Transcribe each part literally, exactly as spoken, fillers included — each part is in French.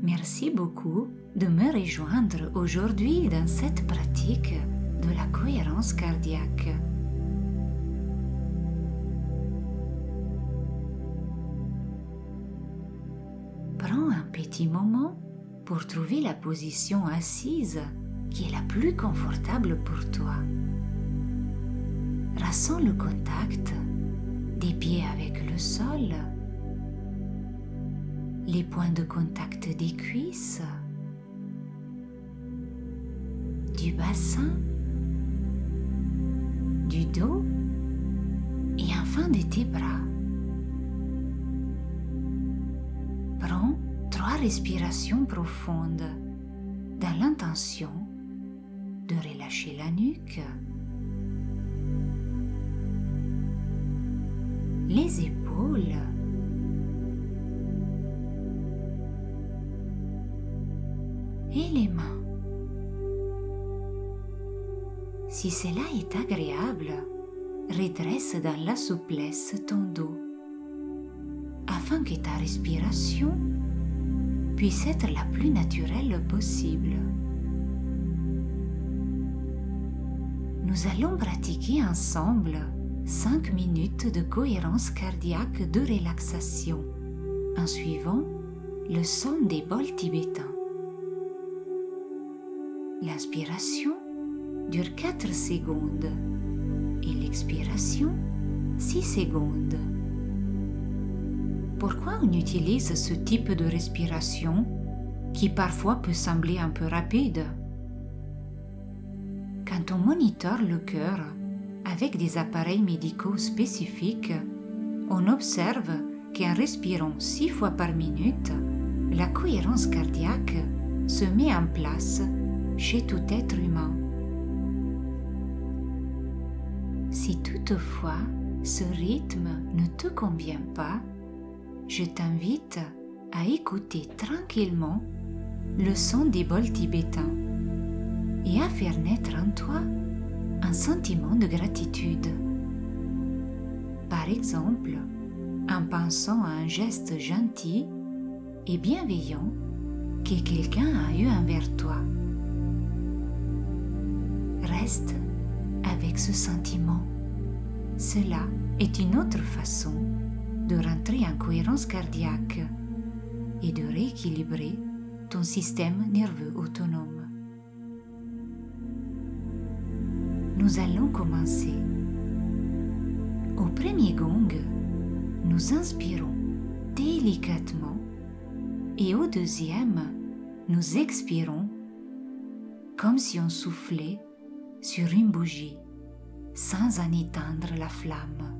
Merci beaucoup de me rejoindre aujourd'hui dans cette pratique de la cohérence cardiaque. Prends un petit moment pour trouver la position assise qui est la plus confortable pour toi. Ressens le contact des pieds avec le sol, les points de contact des cuisses, du bassin, du dos et enfin de tes bras. Prends trois respirations profondes dans l'intention de relâcher la nuque, les épaules, et les mains. Si cela est agréable, redresse dans la souplesse ton dos, afin que ta respiration puisse être la plus naturelle possible. Nous allons pratiquer ensemble cinq minutes de cohérence cardiaque de relaxation en suivant le son des bols tibétains. L'inspiration dure quatre secondes et l'expiration six secondes. Pourquoi on utilise ce type de respiration qui parfois peut sembler un peu rapide? Quand on monitore le cœur avec des appareils médicaux spécifiques, on observe qu'en respirant six fois par minute, la cohérence cardiaque se met en place chez tout être humain. Si toutefois ce rythme ne te convient pas, je t'invite à écouter tranquillement le son des bols tibétains et à faire naître en toi un sentiment de gratitude. Par exemple, en pensant à un geste gentil et bienveillant que quelqu'un a eu envers toi. Reste avec ce sentiment. Cela est une autre façon de rentrer en cohérence cardiaque et de rééquilibrer ton système nerveux autonome. Nous allons commencer. Au premier gong, nous inspirons délicatement et au deuxième, nous expirons comme si on soufflait sur une bougie sans en éteindre la flamme.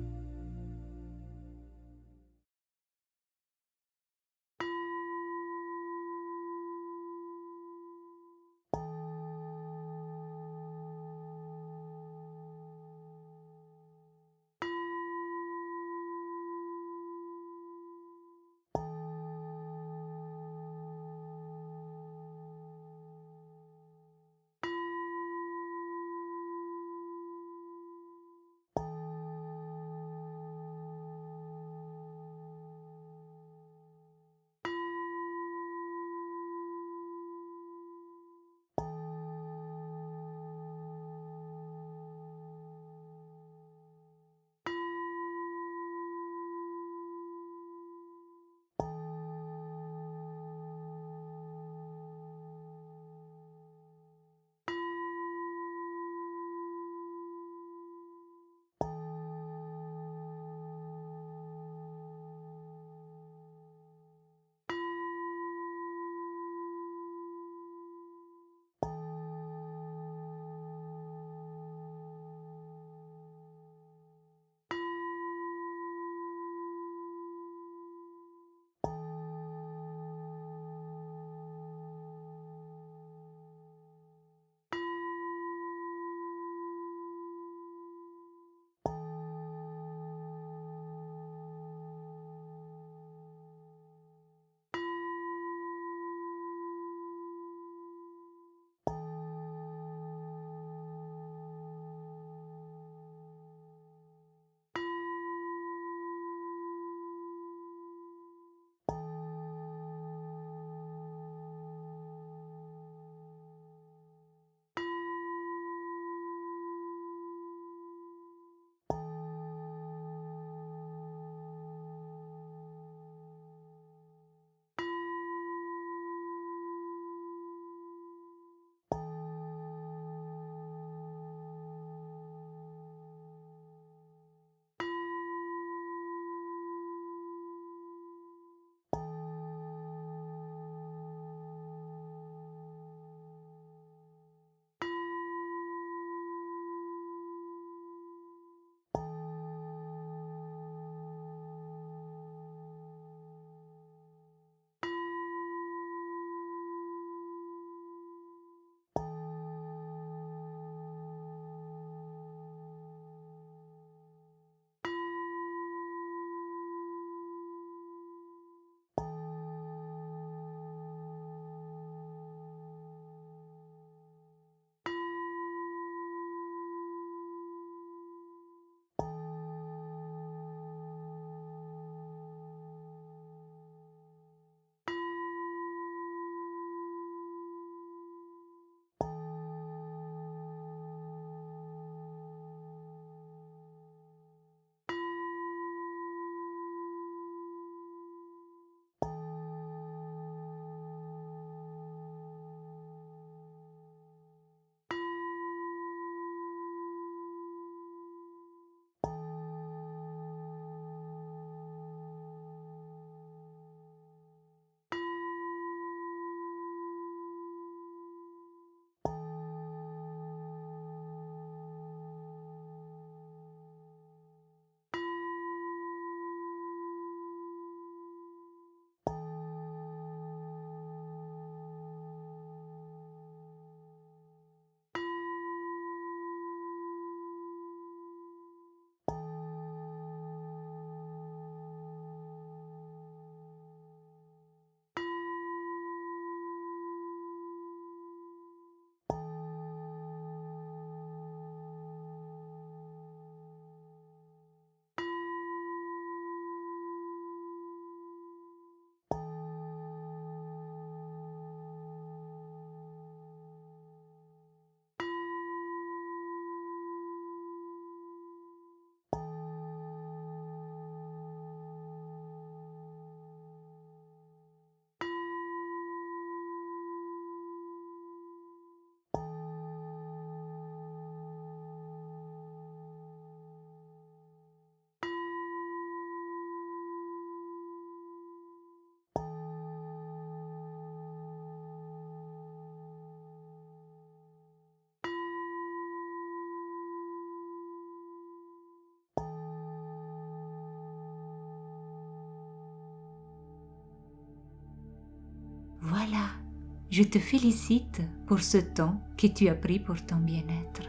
Voilà, je te félicite pour ce temps que tu as pris pour ton bien-être.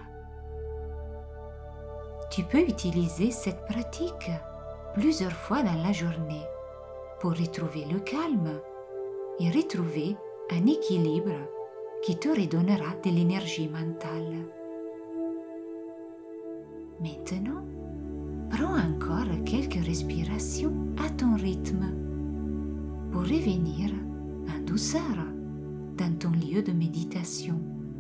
Tu peux utiliser cette pratique plusieurs fois dans la journée pour retrouver le calme et retrouver un équilibre qui te redonnera de l'énergie mentale. Maintenant, prends encore quelques respirations à ton rythme pour revenir en douceur dans ton lieu de méditation.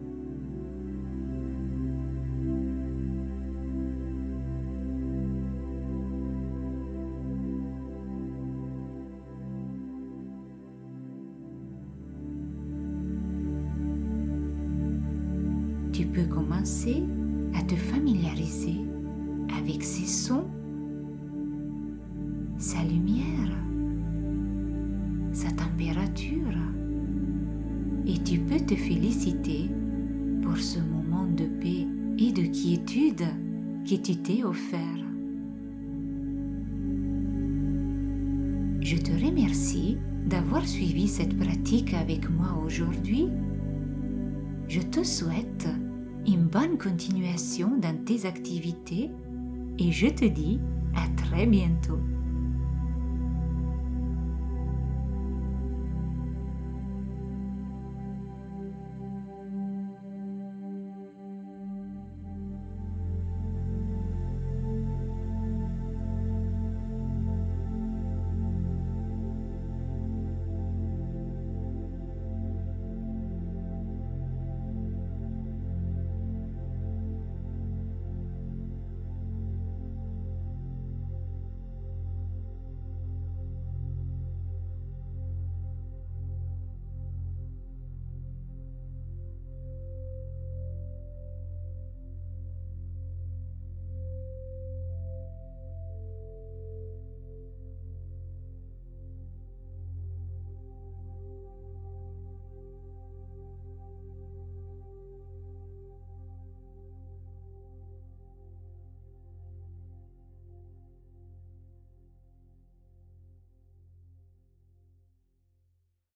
Tu peux commencer à te familiariser avec ses sons, sa lumière, sa température, et tu peux te féliciter pour ce moment de paix et de quiétude que tu t'es offert. Je te remercie d'avoir suivi cette pratique avec moi aujourd'hui. Je te souhaite une bonne continuation dans tes activités et je te dis à très bientôt.